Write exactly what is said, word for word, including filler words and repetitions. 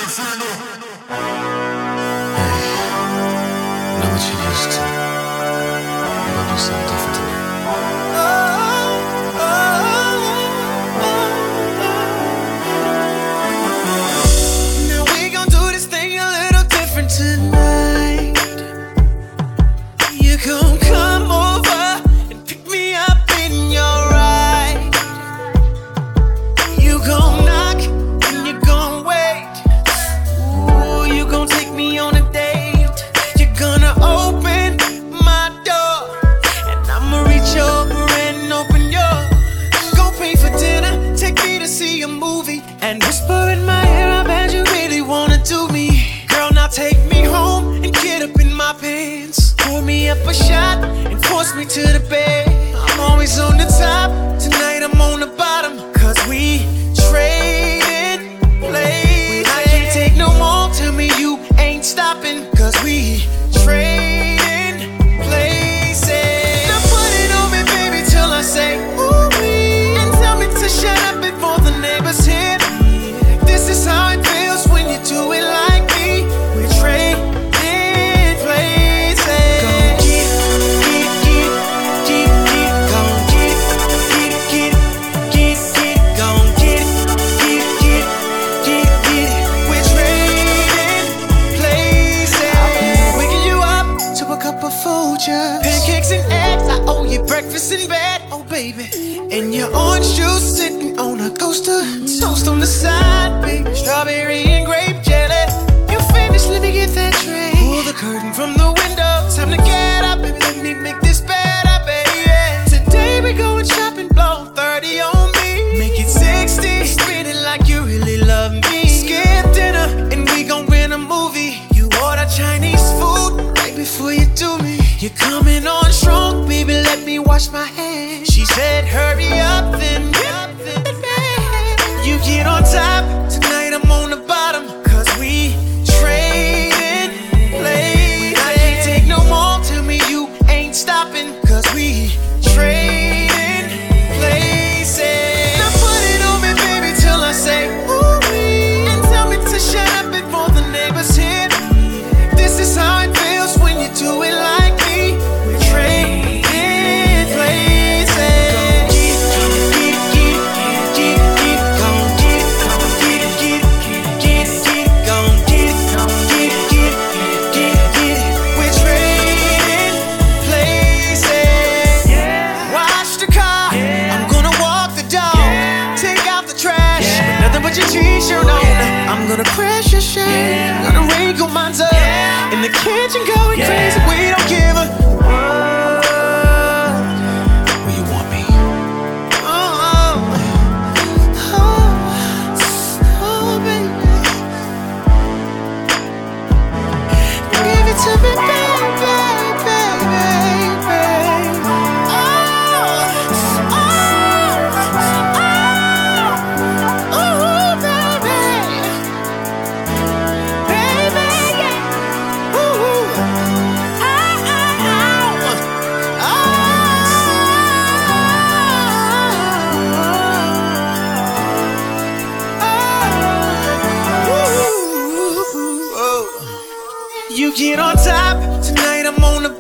know what you used to. We're gonna do something different tonight. Now we gon' do this thing a little different tonight. You gon' come over and pick me up in your ride. You gon' knock and you gon' wait. Ooh, you gon' take me on a date. You're gonna open my door and I'ma reach over and open yours. Gon' pay for dinner, take me to see a movie, and whisper in my ear, I bet you really wanna do me. Girl, now take me home and get up in my pants. Pour me up a shot and force me to the bed. I'm always on the top, tonight I'm on the bottom. Cause we trading places. I can't take no more, tell me you ain't stopping. Cause we trading places. Now put it on me, baby, till I say ooh-wee. And tell me to shut up before the neighbors hear me. This is how it feels when you do it like me. We're trading places. Gon' get it, get it, get it, get it, gon' get it, get it, get it, get it, get it, gon' get it, get it, get it, get it, get it. We're trading places. I'll be waking you up to a cup of Folgers, pancakes and eggs. I owe you breakfast in bed, oh baby. And your orange juice sitting on a coaster, toast on the side, baby. Strawberry and grape jelly. You finished, let me get that tray. Pull the curtain from the window. Time to get up and let me make this better, baby. Today we going shopping, blow thirty on me. Make it sixty, spin it like you really love me. Skip dinner and we gon' rent a movie. You order Chinese food right before you do me. You're coming on strong, baby, let me wash my hands. She said hurry up then, you get on top, tonight I'm on the bottom. Cause we trading places. I can't take no more, tell me you ain't stopping. Cause we trading places. Now put it on me, baby, till I say ooh-wee. And tell me to shut up before the neighbors hear me. This is how it feels when you do it like me. We're trading places. Get it, get it, get it, get it, gon' get it, get it, get it, get it, get it, gon' get it, get it, get it, get it, get it. We're trading places. Wash the car, I'm gonna walk the dog, take out the trash, with nothing but your t-shirt on. I'm gonna crash your shit, gonna wrinkle mine up in the kitchen, going crazy. We don't give a Where you want me? oh, oh, oh, baby. Give it to me, baby, baby, baby. Oh, oh, oh, baby, baby, yeah. Ooh, ah, ah, ah, ah. Ooh, oh. You get on top, tonight I'm on the